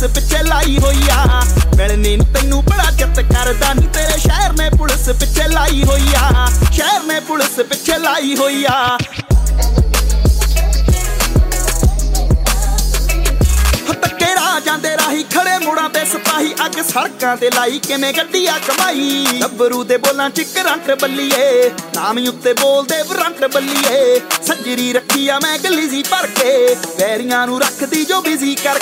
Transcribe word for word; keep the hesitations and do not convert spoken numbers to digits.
ਪਿੱਛੇ ਲਾਈ ਹੋਈ ਆ ਮਿਲਣੇ ਨੂੰ ਤੈਨੂੰ ਬੜਾ ਚਿੱਤ ਕਰਦਾ ਨੀ ਤੇਰੇ ਸ਼ਹਿਰ ਨੇ ਪੁਲਿਸ ਪਿੱਛੇ ਲਾਈ ਹੋਈ ਆ ਸ਼ਹਿਰ ਨੇ ਪੁਲਿਸ ਪਿੱਛੇ ਲਾਈ ਹੋਈ ਆ ਜਾਂਦੇ ਰਾਹੀ ਖੜੇ ਮੋੜਾਂ ਤੇ ਸਿਪਾਹੀ ਅੱਗ ਸੜਕਾਂ ਤੇ ਲਾਈ ਕਿਵੇਂ ਗੱਡੀ ਆ ਕਮਾਈ ਗੱਭਰੂ ਦੇ ਬੋਲਾਂ ਚ ਕਰੰਟ ਬੱਲੀਏ ਨਾਮ ਉੱਤੇ ਬੋਲਦੇ ਵਰੰਟ ਬੱਲੀਏ ਸੱਜਰੀ ਰੱਖੀ ਆ ਮੈਂ ਗਲੀਜ਼ੀ ਭਰ ਕੇ ਵੈਰੀਆਂ ਨੂੰ ਰੱਖਦੀ ਜੋ ਬਿਜ਼ੀ ਕਰਕੇ